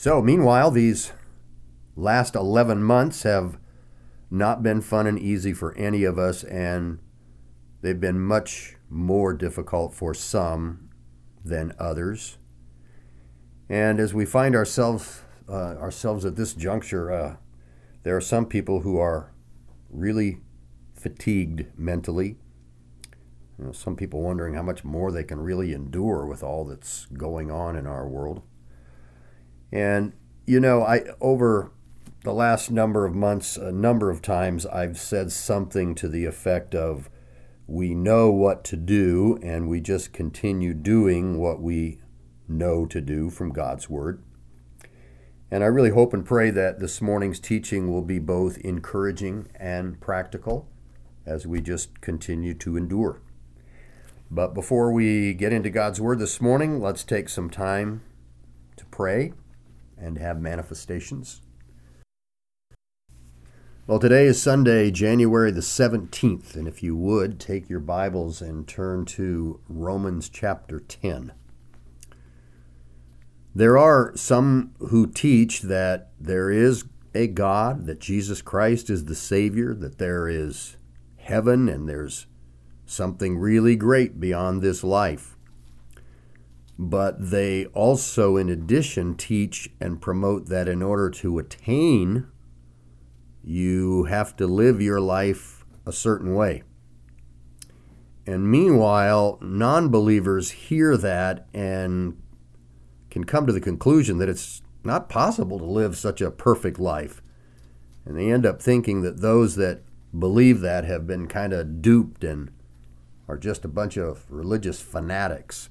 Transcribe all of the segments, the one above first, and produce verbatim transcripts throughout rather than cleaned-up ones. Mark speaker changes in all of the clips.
Speaker 1: So, meanwhile, these last eleven months have not been fun and easy for any of us, and they've been much more difficult for some than others. And as we find ourselves uh, ourselves at this juncture, uh, there are some people who are really fatigued mentally. You know, some people wondering how much more they can really endure with all that's going on in our world. And, you know, I over the last number of months, a number of times I've said something to the effect of, we know what to do and we just continue doing what we know to do from God's Word. And I really hope and pray that this morning's teaching will be both encouraging and practical as we just continue to endure. But before we get into God's Word this morning, let's take some time to pray and have manifestations. Well, today is Sunday, January the seventeenth, and if you would, take your Bibles and turn to Romans chapter ten. There are some who teach that there is a God, that Jesus Christ is the Savior, that there is heaven and there's something really great beyond this life. But they also, in addition, teach and promote that in order to attain, you have to live your life a certain way. And meanwhile, non-believers hear that and can come to the conclusion that it's not possible to live such a perfect life. And they end up thinking that those that believe that have been kind of duped and are just a bunch of religious fanatics.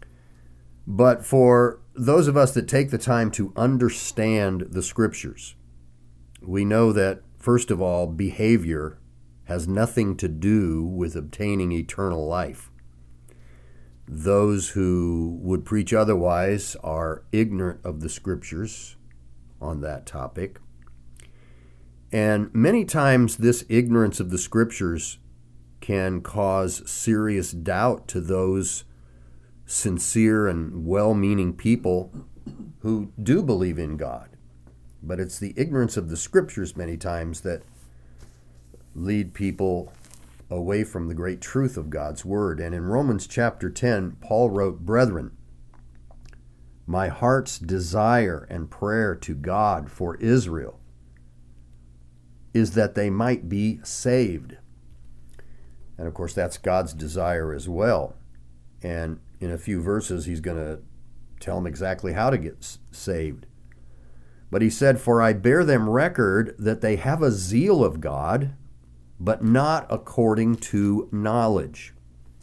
Speaker 1: But for those of us that take the time to understand the Scriptures, we know that, first of all, behavior has nothing to do with obtaining eternal life. Those who would preach otherwise are ignorant of the Scriptures on that topic. And many times this ignorance of the Scriptures can cause serious doubt to those sincere and well-meaning people who do believe in God. But it's the ignorance of the Scriptures many times that lead people away from the great truth of God's Word. And in Romans chapter ten, Paul wrote, "Brethren, my heart's desire and prayer to God for Israel is that they might be saved." And of course, that's God's desire as well. And in a few verses, he's going to tell them exactly how to get saved. But he said, "For I bear them record that they have a zeal of God, but not according to knowledge."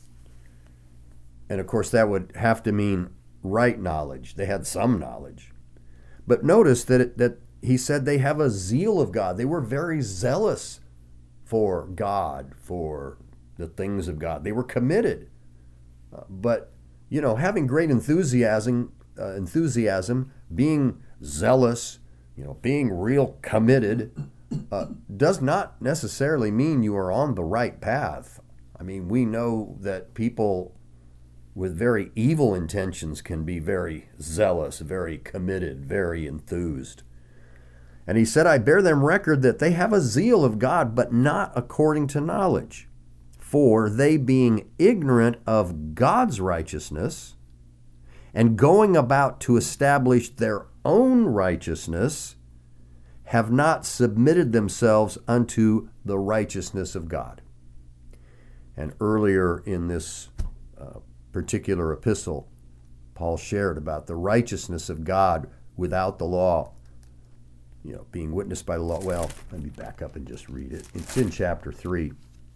Speaker 1: And of course, that would have to mean right knowledge. They had some knowledge. But notice that it, that he said they have a zeal of God. They were very zealous for God, for the things of God. They were committed. Uh, but, you know, having great enthusiasm, uh, enthusiasm, being zealous, you know, being real committed, uh, does not necessarily mean you are on the right path. I mean, we know that people with very evil intentions can be very zealous, very committed, very enthused. And he said, "I bear them record that they have a zeal of God, but not according to knowledge. For they, being ignorant of God's righteousness, and going about to establish their own righteousness, have not submitted themselves unto the righteousness of God." And earlier in this uh, particular epistle, Paul shared about the righteousness of God without the law, you know, being witnessed by the law. Well, let me back up and just read it. It's in chapter three.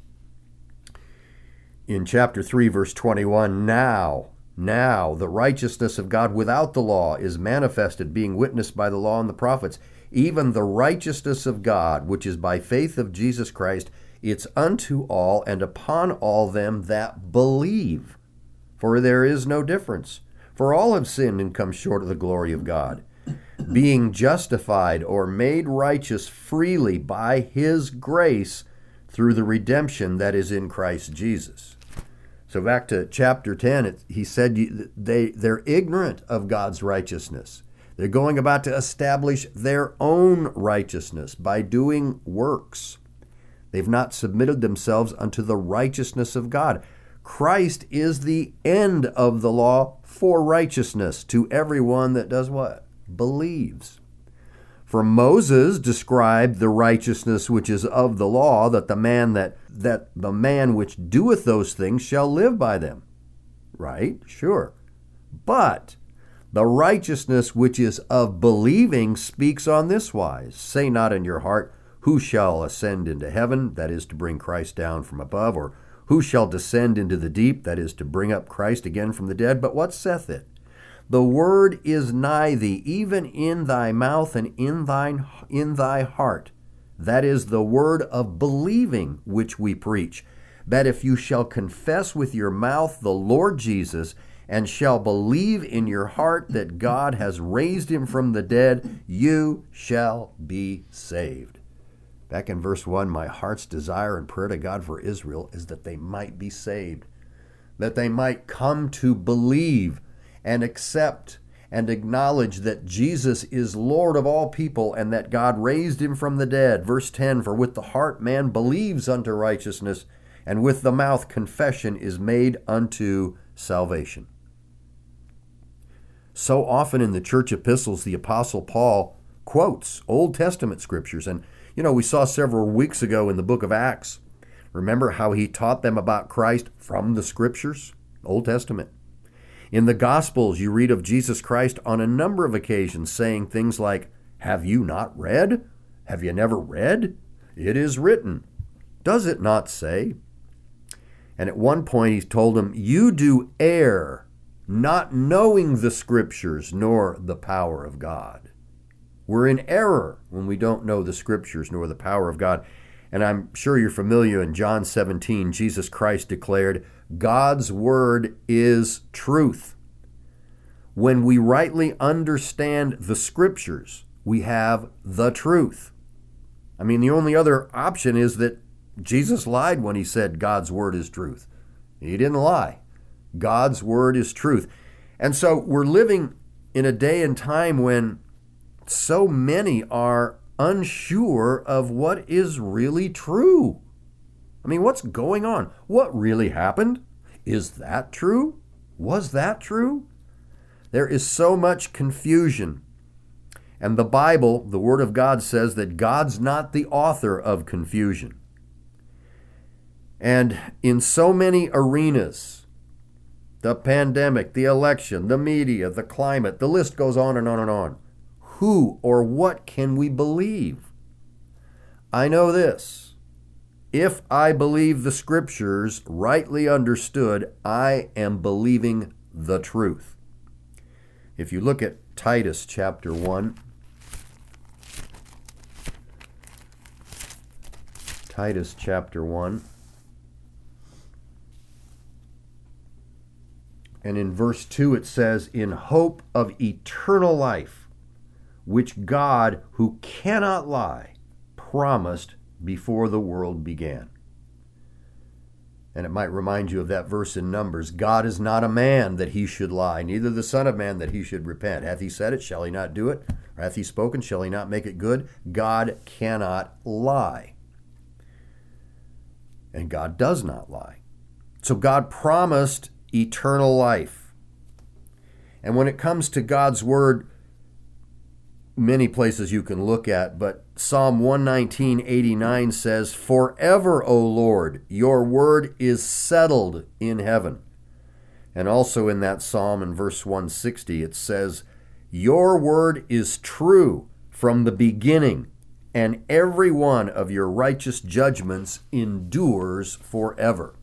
Speaker 1: In chapter three, verse twenty-one, now, now the righteousness of God without the law is manifested, being witnessed by the law and the prophets, even the righteousness of God, which is by faith of Jesus Christ, it's unto all and upon all them that believe. For there is no difference. For all have sinned and come short of the glory of God, being justified or made righteous freely by his grace through the redemption that is in Christ Jesus. So back to chapter ten, it, he said they, they're ignorant of God's righteousness. They're going about to establish their own righteousness by doing works. They've not submitted themselves unto the righteousness of God. Christ is the end of the law for righteousness to everyone that does what? Believes. For Moses described the righteousness which is of the law, that the man that that the man which doeth those things shall live by them. Right? Sure. But the righteousness which is of believing speaks on this wise. Say not in your heart, who shall ascend into heaven, that is to bring Christ down from above, or who shall descend into the deep, that is to bring up Christ again from the dead. But what saith it? The word is nigh thee, even in thy mouth and in thine in thy heart. That is the word of believing which we preach, that if you shall confess with your mouth the Lord Jesus, and shall believe in your heart that God has raised him from the dead, you shall be saved. Back in verse one, my heart's desire and prayer to God for Israel is that they might be saved, that they might come to believe and accept and acknowledge that Jesus is Lord of all people and that God raised him from the dead. Verse ten, for with the heart man believes unto righteousness, and with the mouth confession is made unto salvation. So often in the church epistles, the Apostle Paul quotes Old Testament scriptures. And, you know, we saw several weeks ago in the book of Acts, remember how he taught them about Christ from the scriptures, Old Testament. In the Gospels, you read of Jesus Christ on a number of occasions saying things like, have you not read? Have you never read? It is written. Does it not say? And at one point he told them, you do err, not knowing the scriptures nor the power of God. We're in error when we don't know the scriptures nor the power of God. And I'm sure you're familiar, in John seventeen, Jesus Christ declared, God's word is truth. When we rightly understand the scriptures, we have the truth. I mean, the only other option is that Jesus lied when he said God's word is truth. He didn't lie. God's word is truth. And so we're living in a day and time when so many are unsure of what is really true. I mean, what's going on? What really happened? Is that true? Was that true? There is so much confusion. And the Bible, the Word of God, says that God's not the author of confusion. And in so many arenas, the pandemic, the election, the media, the climate, the list goes on and on and on. Who or what can we believe? I know this. If I believe the scriptures rightly understood, I am believing the truth. If you look at Titus chapter one, Titus chapter one, and in verse two it says, in hope of eternal life, which God, who cannot lie, promised before the world began. And it might remind you of that verse in Numbers, God is not a man that he should lie, neither the son of man that he should repent. Hath he said it, shall he not do it? Or hath he spoken, shall he not make it good? God cannot lie. And God does not lie. So God promised eternal life. And when it comes to God's word, many places you can look at, but Psalm one nineteen, eighty-nine says, forever, O Lord, your word is settled in heaven. And also in that psalm in verse one sixty, it says, your word is true from the beginning, and every one of your righteous judgments endures forever.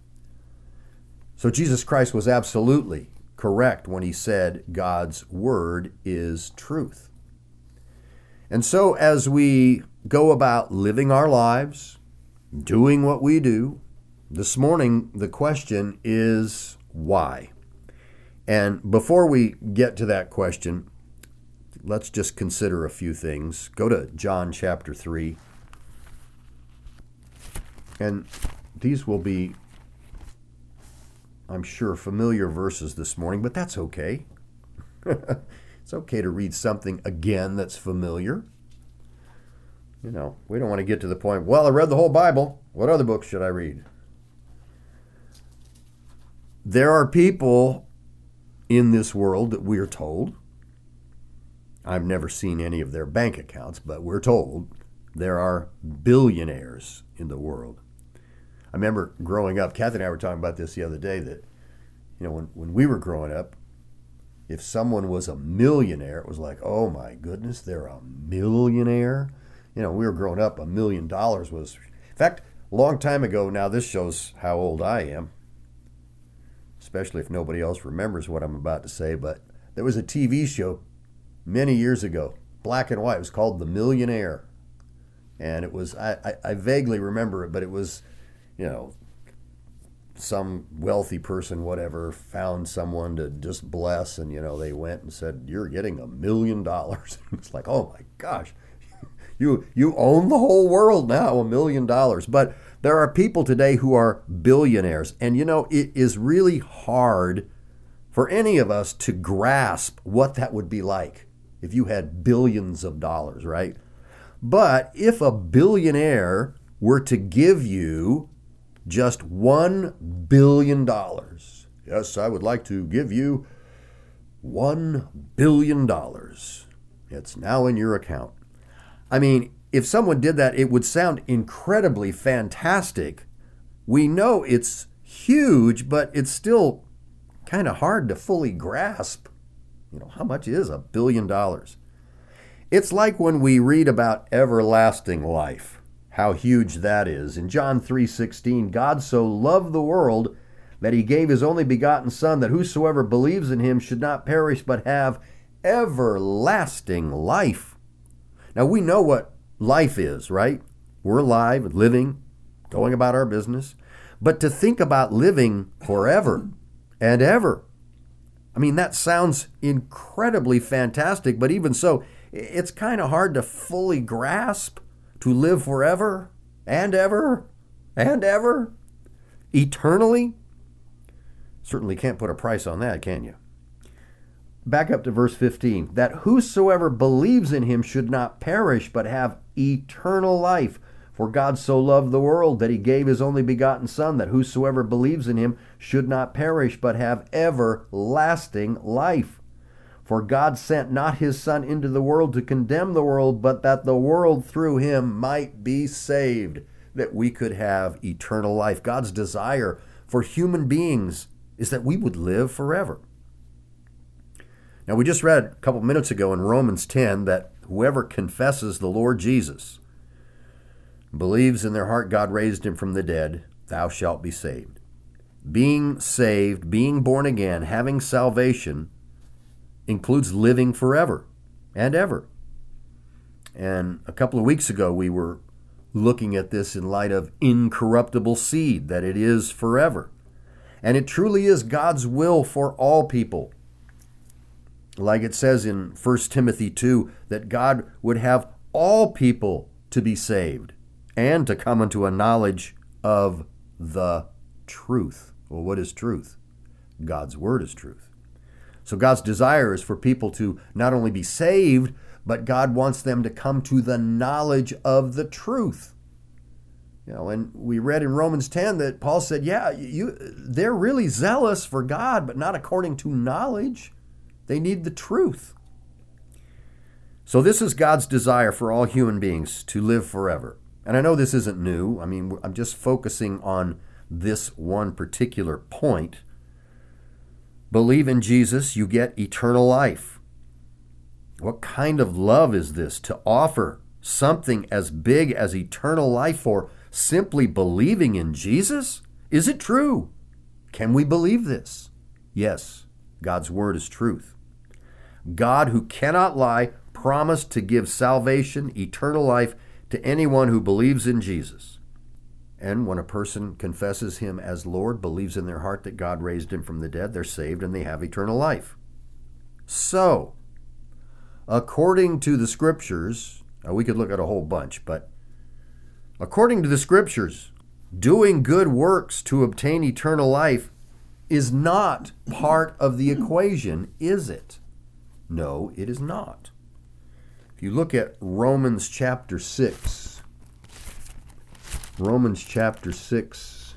Speaker 1: So Jesus Christ was absolutely correct when he said God's word is truth. And so as we go about living our lives, doing what we do, this morning the question is why? And before we get to that question, let's just consider a few things. Go to John chapter three. And these will be, I'm sure, familiar verses this morning, but that's okay. It's okay to read something again that's familiar. You know, we don't want to get to the point, well, I read the whole Bible. What other books should I read? There are people in this world that we're told, I've never seen any of their bank accounts, but we're told there are billionaires in the world. I remember growing up, Kathy and I were talking about this the other day, that, you know, when, when we were growing up, if someone was a millionaire, it was like, oh my goodness, they're a millionaire. You know, we were growing up, a million dollars was, in fact, a long time ago, now this shows how old I am, especially if nobody else remembers what I'm about to say, but there was a T V show many years ago, black and white. It was called The Millionaire. And it was, I, I, I vaguely remember it, but it was, you know, some wealthy person, whatever, found someone to just bless, and, you know, they went and said, you're getting a million dollars. It's like, oh my gosh, you you own the whole world now, a million dollars. But there are people today who are billionaires, and, you know, it is really hard for any of us to grasp what that would be like if you had billions of dollars, right? But if a billionaire were to give you just one billion dollars, yes, I would like to give you one billion dollars. It's now in your account. I mean, if someone did that, it would sound incredibly fantastic. We know it's huge, but it's still kind of hard to fully grasp. You know, how much is a billion dollars? It's like when we read about everlasting life, how huge that is. In John three sixteen, God so loved the world that he gave his only begotten Son, that whosoever believes in him should not perish but have everlasting life. Now, we know what life is, right? We're alive, living, going about our business. But to think about living forever and ever, I mean, that sounds incredibly fantastic, but even so, it's kind of hard to fully grasp, to live forever and ever and ever, eternally. Certainly can't put a price on that, can you? Back up to verse fifteen. That whosoever believes in him should not perish, but have eternal life. For God so loved the world that he gave his only begotten Son, that whosoever believes in him should not perish, but have everlasting life. For God sent not his Son into the world to condemn the world, but that the world through him might be saved, that we could have eternal life. God's desire for human beings is that we would live forever. Now, we just read a couple minutes ago in Romans ten that whoever confesses the Lord Jesus, believes in their heart God raised him from the dead, thou shalt be saved. Being saved, being born again, having salvation includes living forever and ever. And a couple of weeks ago, we were looking at this in light of incorruptible seed, that it is forever. And it truly is God's will for all people. Like it says in First Timothy two, that God would have all people to be saved and to come into a knowledge of the truth. Well, what is truth? God's word is truth. So God's desire is for people to not only be saved, but God wants them to come to the knowledge of the truth. You know, and we read in Romans ten that Paul said, yeah, you, they're really zealous for God, but not according to knowledge. They need the truth. So this is God's desire for all human beings, to live forever. And I know this isn't new. I mean, I'm just focusing on this one particular point. Believe in Jesus, you get eternal life. What kind of love is this, to offer something as big as eternal life for simply believing in Jesus? Is it true? Can we believe this? Yes, God's word is truth. God, who cannot lie, promised to give salvation, eternal life, to anyone who believes in Jesus. And when a person confesses him as Lord, believes in their heart that God raised him from the dead, they're saved and they have eternal life. So, according to the scriptures, now we could look at a whole bunch, but according to the scriptures, doing good works to obtain eternal life is not part of the equation, is it? No, it is not. If you look at Romans chapter six, Romans chapter six,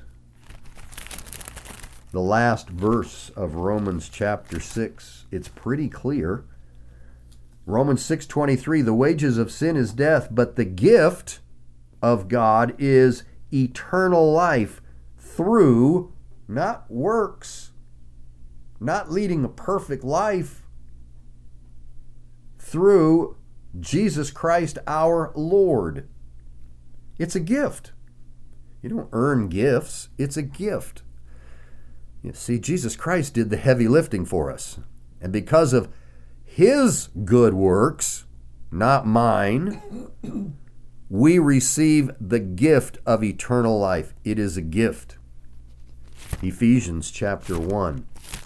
Speaker 1: the last verse of Romans chapter six, it's pretty clear. Romans six twenty-three, the wages of sin is death, but the gift of God is eternal life through, not works, not leading a perfect life, through Jesus Christ our Lord. It's a gift. You don't earn gifts. It's a gift. You see, Jesus Christ did the heavy lifting for us. And because of His good works, not mine, we receive the gift of eternal life. It is a gift. Ephesians chapter one.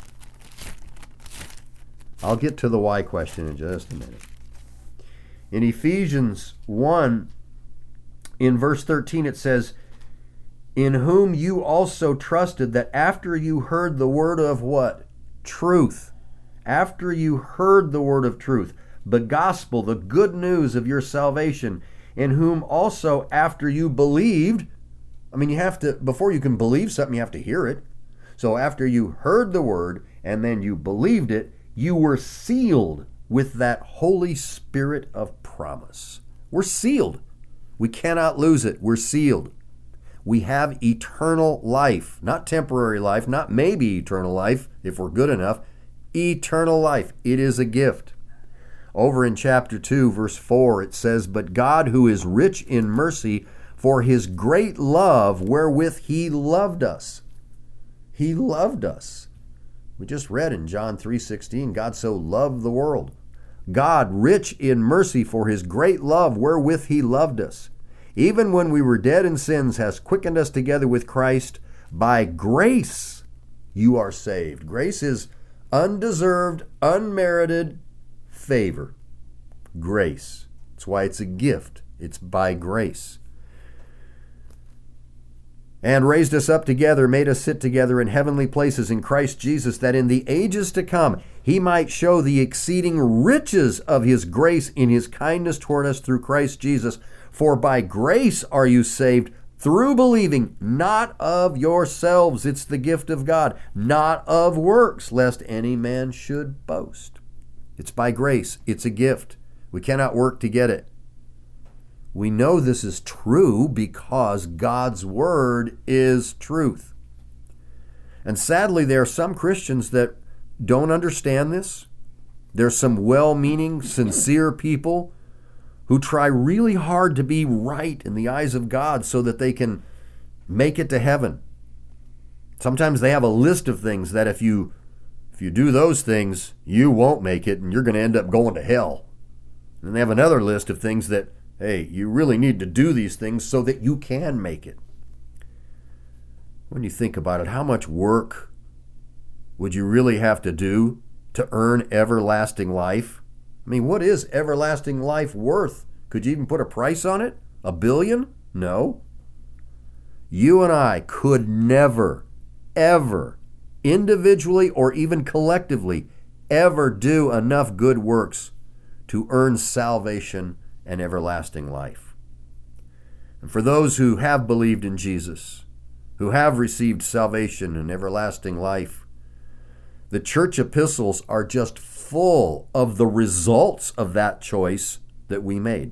Speaker 1: I'll get to the why question in just a minute. In Ephesians one, in verse thirteen, it says, in whom you also trusted, that after you heard the word of what? Truth. After you heard the word of truth, the gospel, the good news of your salvation, in whom also after you believed, I mean, you have to, before you can believe something, you have to hear it. So after you heard the word and then you believed it, you were sealed with that Holy Spirit of promise. We're sealed. We cannot lose it. We're sealed. We have eternal life, not temporary life, not maybe eternal life if we're good enough. Eternal life. It is a gift. Over in chapter two, verse four, it says, but God, who is rich in mercy, for His great love wherewith He loved us. He loved us. We just read in John three sixteen, God so loved the world. God, rich in mercy, for His great love wherewith He loved us, even when we were dead in sins, has quickened us together with Christ. By grace you are saved. Grace is undeserved, unmerited favor. Grace. That's why it's a gift. It's by grace. And raised us up together, made us sit together in heavenly places in Christ Jesus, that in the ages to come He might show the exceeding riches of His grace in His kindness toward us through Christ Jesus. For by grace are you saved through believing, not of yourselves. It's the gift of God, not of works, lest any man should boast. It's by grace. It's a gift. We cannot work to get it. We know this is true because God's word is truth. And sadly, there are some Christians that don't understand this. There's some well-meaning, sincere people who try really hard to be right in the eyes of God so that they can make it to heaven. Sometimes they have a list of things that if you if you do those things, you won't make it and you're going to end up going to hell. And they have another list of things that, hey, you really need to do these things so that you can make it. When you think about it, how much work would you really have to do to earn everlasting life? I mean, what is everlasting life worth? Could you even put a price on it? A billion? No. You and I could never, ever, individually or even collectively, ever do enough good works to earn salvation and everlasting life. And for those who have believed in Jesus, who have received salvation and everlasting life, the church epistles are just full of the results of that choice that we made.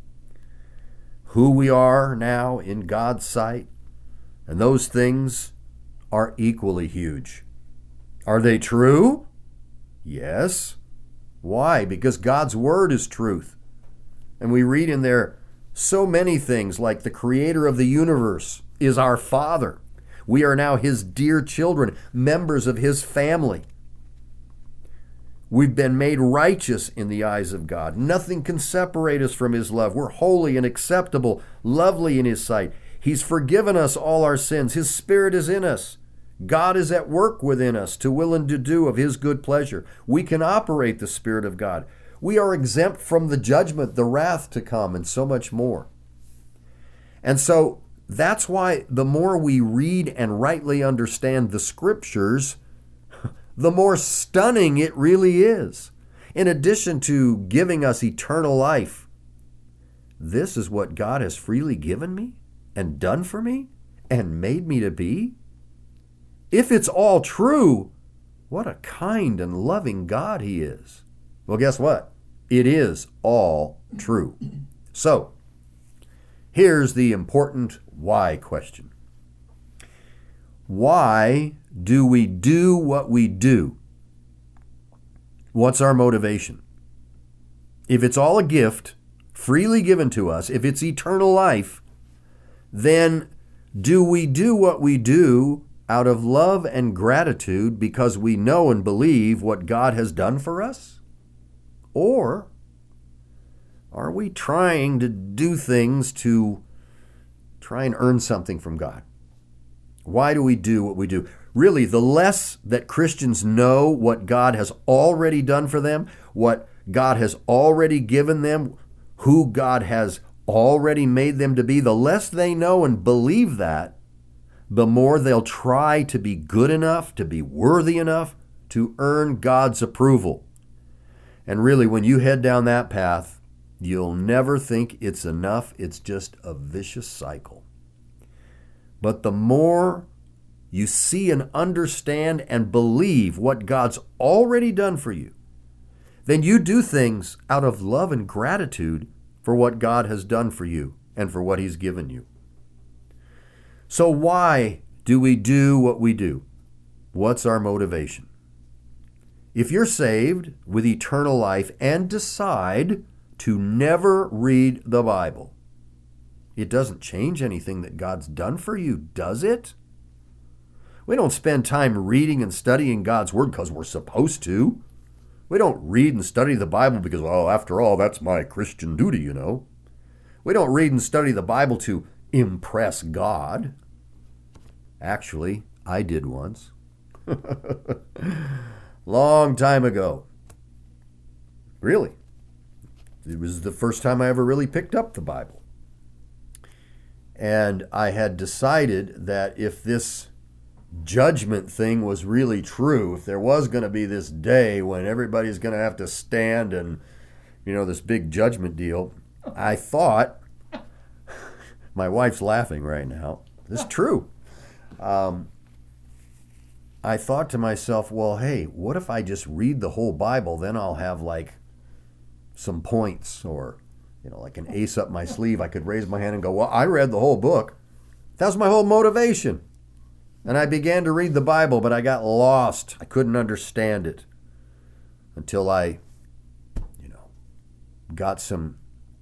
Speaker 1: Who we are now in God's sight, and those things are equally huge. Are they true? Yes. Why? Because God's word is truth. And we read in there so many things like the creator of the universe is our Father. We are now His dear children, members of His family. We've been made righteous in the eyes of God. Nothing can separate us from His love. We're holy and acceptable, lovely in His sight. He's forgiven us all our sins. His Spirit is in us. God is at work within us to will and to do of His good pleasure. We can operate the Spirit of God. We are exempt from the judgment, the wrath to come, and so much more. And so that's why the more we read and rightly understand the Scriptures, the more stunning it really is. in addition to giving us eternal life, this is what God has freely given me and done for me and made me to be? If it's all true, what a kind and loving God He is. Well, guess what? It is all true. So, here's the important why question. Why do we do what we do? What's our motivation? If it's all a gift, freely given to us, if it's eternal life, then do we do what we do out of love and gratitude because we know and believe what God has done for us? Or are we trying to do things to try and earn something from God? Why do we do what we do? Really, the less that Christians know what God has already done for them, what God has already given them, who God has already made them to be, the less they know and believe that, the more they'll try to be good enough, to be worthy enough to earn God's approval. And really, when you head down that path, you'll never think it's enough. It's just a vicious cycle. But the more you see and understand and believe what God's already done for you, then you do things out of love and gratitude for what God has done for you and for what He's given you. So why do we do what we do? What's our motivation? If you're saved with eternal life and decide to never read the Bible, it doesn't change anything that God's done for you, does it? We don't spend time reading and studying God's Word because we're supposed to. We don't read and study the Bible because, well, after all, that's my Christian duty, you know. We don't read and study the Bible to impress God. Actually, I did once. Long time ago. Really. It was the first time I ever really picked up the Bible. And I had decided that if this judgment thing was really true, if there was going to be this day when everybody's going to have to stand and, you know, this big judgment deal, I thought, my wife's laughing right now, it's true. Um, I thought to myself, well, hey, what if I just read the whole Bible? Then I'll have like some points or, you know, like an ace up my sleeve. I could raise my hand and go, well, I read the whole book. That was my whole motivation. And I began to read the Bible, but I got lost. I couldn't understand it until I, you know, got some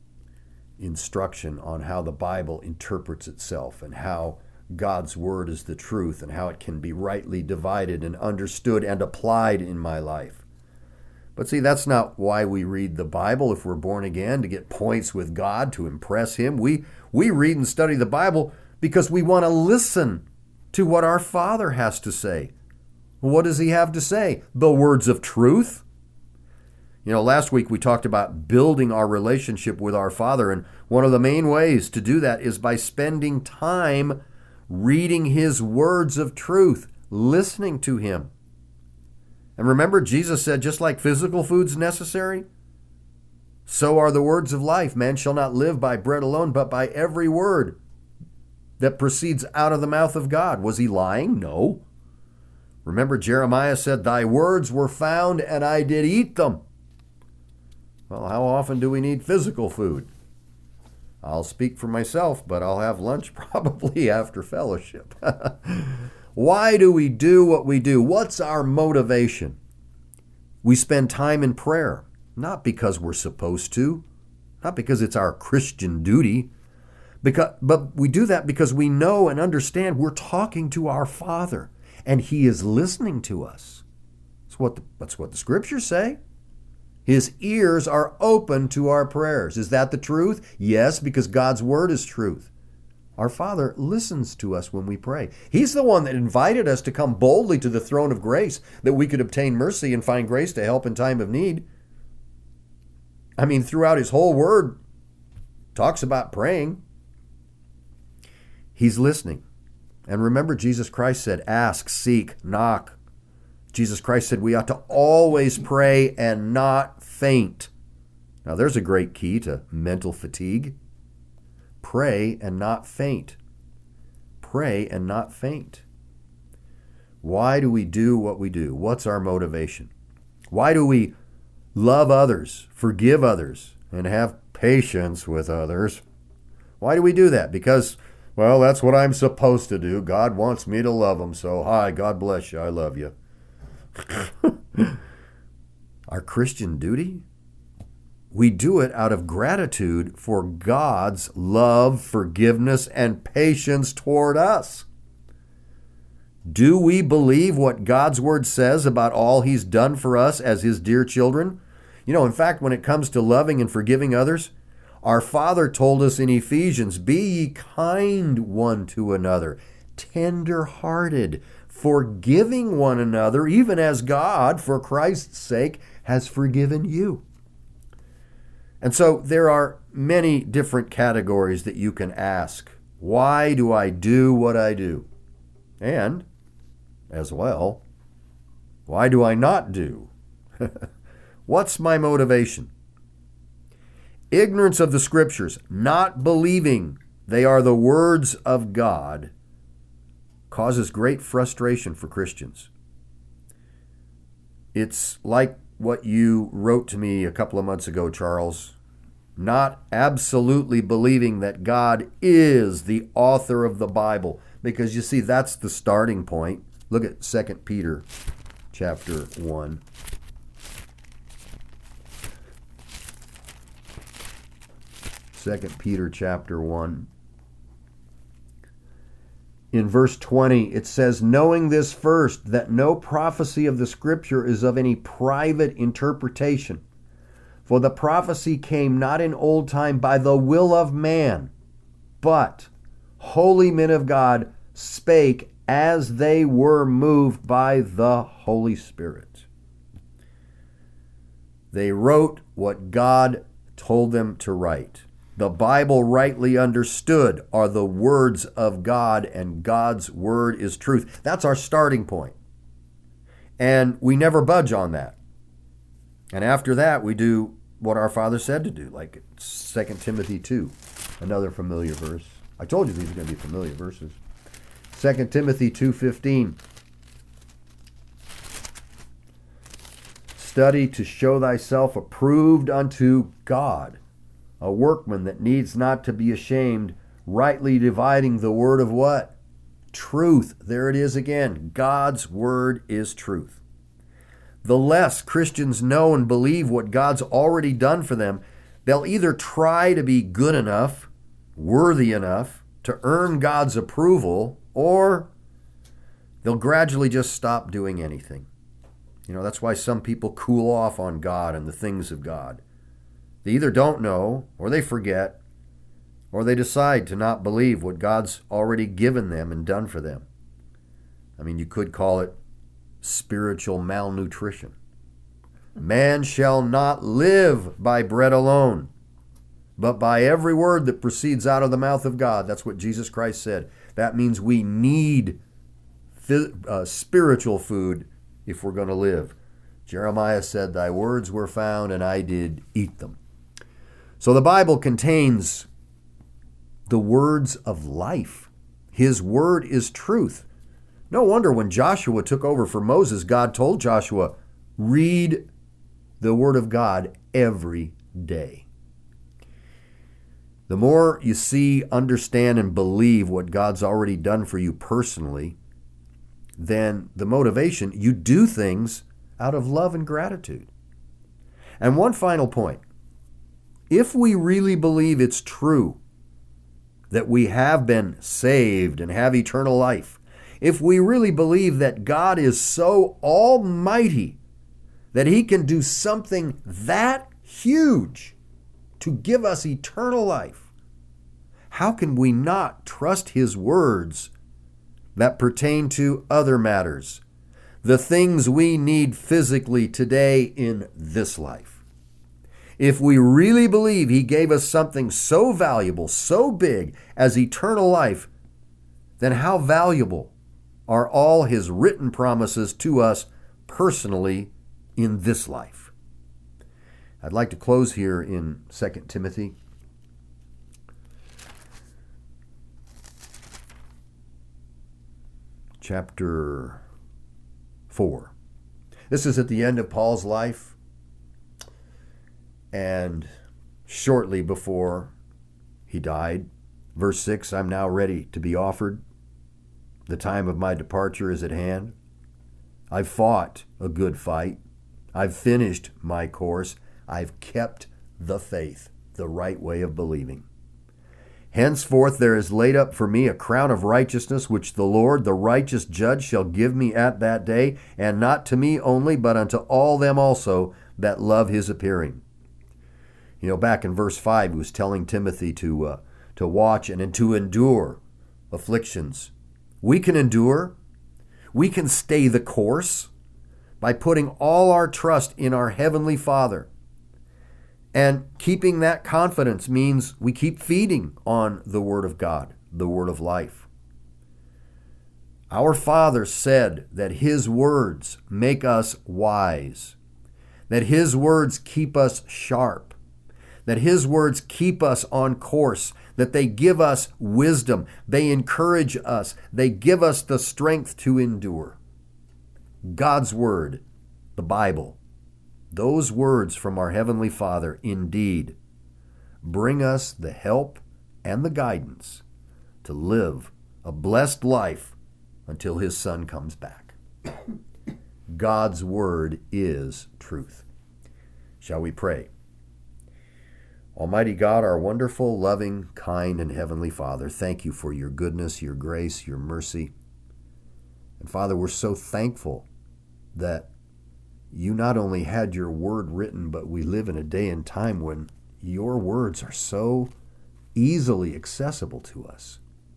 Speaker 1: instruction on how the Bible interprets itself and how God's Word is the truth and how it can be rightly divided and understood and applied in my life. But see, that's not why we read the Bible if we're born again, to get points with God, to impress Him. We, we read and study the Bible because we want to listen to what our Father has to say. What does He have to say? The words of truth. You know, last week we talked about building our relationship with our Father, and one of the main ways to do that is by spending time reading His words of truth, listening to Him. And remember, Jesus said, just like physical food's necessary, so are the words of life. Man shall not live by bread alone, but by every word that proceeds out of the mouth of God. Was He lying? No. Remember, Jeremiah said, thy words were found and I did eat them. Well, how often do we need physical food? I'll speak for myself, but I'll have lunch probably after fellowship. Why do we do what we do? What's our motivation? We spend time in prayer, not because we're supposed to, not because it's our Christian duty, because, but we do that because we know and understand we're talking to our Father, and He is listening to us. That's what the, that's what the Scriptures say. His ears are open to our prayers. Is that the truth? Yes, because God's Word is truth. Our Father listens to us when we pray. He's the one that invited us to come boldly to the throne of grace that we could obtain mercy and find grace to help in time of need. I mean, throughout His whole Word, talks about praying. He's listening. And remember, Jesus Christ said, ask, seek, knock. Jesus Christ said we ought to always pray and not faint. Now there's a great key to mental fatigue. Pray and not faint. Pray and not faint. Why do we do what we do? What's our motivation? Why do we love others, forgive others, and have patience with others? Why do we do that? Because, well, that's what I'm supposed to do. God wants me to love them, so hi, God bless you, I love you. Our Christian duty? We do it out of gratitude for God's love, forgiveness, and patience toward us. Do we believe what God's Word says about all He's done for us as His dear children? You know, in fact, when it comes to loving and forgiving others, our Father told us in Ephesians, be ye kind one to another, tender-hearted, forgiving one another, even as God, for Christ's sake, has forgiven you. And so there are many different categories that you can ask. Why do I do what I do? And, as well, why do I not do? What's my motivation? Ignorance of the Scriptures, not believing they are the words of God, causes great frustration for Christians. It's like what you wrote to me a couple of months ago, Charles. Not absolutely believing that God is the author of the Bible. Because you see, that's the starting point. Look at Second Peter chapter one. Second Peter chapter one. In verse twenty, it says, knowing this first, that no prophecy of the Scripture is of any private interpretation. For the prophecy came not in old time by the will of man, but holy men of God spake as they were moved by the Holy Spirit. They wrote what God told them to write. The Bible, rightly understood, are the words of God, and God's word is truth. That's our starting point. And we never budge on that. And after that, we do what our Father said to do, like Second Timothy two, another familiar verse. I told you these are going to be familiar verses. Second Timothy two fifteen. Study to show thyself approved unto God, a workman that needs not to be ashamed, rightly dividing the word of what? Truth. There it is again. God's word is truth. The less Christians know and believe what God's already done for them, they'll either try to be good enough, worthy enough to earn God's approval, or they'll gradually just stop doing anything. You know, that's why some people cool off on God and the things of God. They either don't know, or they forget, or they decide to not believe what God's already given them and done for them. I mean, you could call it spiritual malnutrition. Man shall not live by bread alone, but by every word that proceeds out of the mouth of God. That's what Jesus Christ said. That means we need uh, spiritual food if we're going to live. Jeremiah said, thy words were found, and I did eat them. So the Bible contains the words of life. His word is truth. No wonder when Joshua took over for Moses, God told Joshua, read the word of God every day. The more you see, understand, and believe what God's already done for you personally, then the motivation, you do things out of love and gratitude. And one final point. If we really believe it's true that we have been saved and have eternal life, if we really believe that God is so almighty that He can do something that huge to give us eternal life, how can we not trust His words that pertain to other matters, the things we need physically today in this life? If we really believe He gave us something so valuable, so big as eternal life, then how valuable are all His written promises to us personally in this life? I'd like to close here in Second Timothy. Chapter four. This is at the end of Paul's life, and shortly before he died. Verse six, I'm now ready to be offered. The time of my departure is at hand. I've fought a good fight. I've finished my course. I've kept the faith, the right way of believing. Henceforth there is laid up for me a crown of righteousness, which the Lord, the righteous judge, shall give me at that day, and not to me only, but unto all them also that love his appearing. You know, back in verse five, he was telling Timothy to uh, to watch and to endure afflictions. We can endure. We can stay the course by putting all our trust in our Heavenly Father. And keeping that confidence means we keep feeding on the Word of God, the Word of life. Our Father said that His words make us wise, that His words keep us sharp, that His words keep us on course, that they give us wisdom, they encourage us, they give us the strength to endure. God's Word, the Bible, those words from our Heavenly Father indeed bring us the help and the guidance to live a blessed life until His Son comes back. God's Word is truth. Shall we pray? Almighty God, our wonderful, loving, kind, and Heavenly Father, thank you for your goodness, your grace, your mercy. And Father, we're so thankful that you not only had your word written, but we live in a day and time when your words are so easily accessible to us.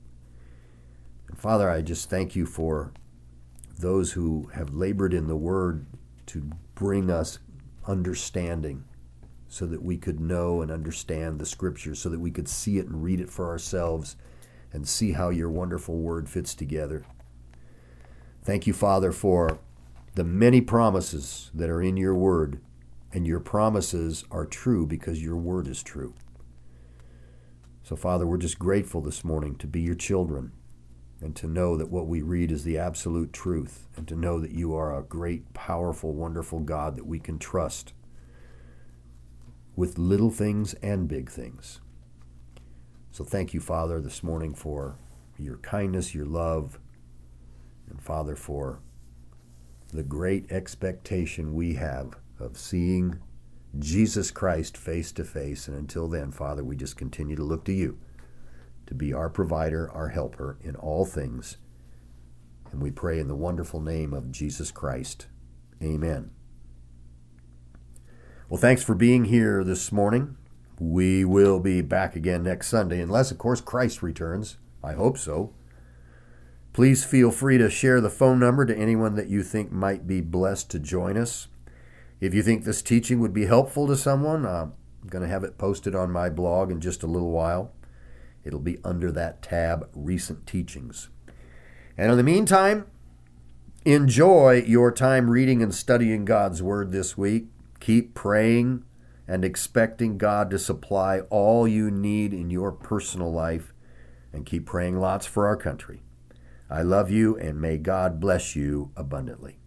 Speaker 1: And Father, I just thank you for those who have labored in the word to bring us understanding so that we could know and understand the Scripture, so that we could see it and read it for ourselves and see how your wonderful word fits together. Thank you, Father, for the many promises that are in your word, and your promises are true because your word is true. So, Father, we're just grateful this morning to be your children and to know that what we read is the absolute truth, and to know that you are a great, powerful, wonderful God that we can trust with little things and big things. So thank you, Father, this morning for your kindness, your love, and Father, for the great expectation we have of seeing Jesus Christ face to face. And until then, Father, we just continue to look to you to be our provider, our helper in all things. And we pray in the wonderful name of Jesus Christ. Amen. Well, thanks for being here this morning. We will be back again next Sunday, unless, of course, Christ returns. I hope so. Please feel free to share the phone number to anyone that you think might be blessed to join us. If you think this teaching would be helpful to someone, uh, I'm going to have it posted on my blog in just a little while. It'll be under that tab, Recent Teachings. And in the meantime, enjoy your time reading and studying God's Word this week. Keep praying and expecting God to supply all you need in your personal life, and keep praying lots for our country. I love you, and may God bless you abundantly.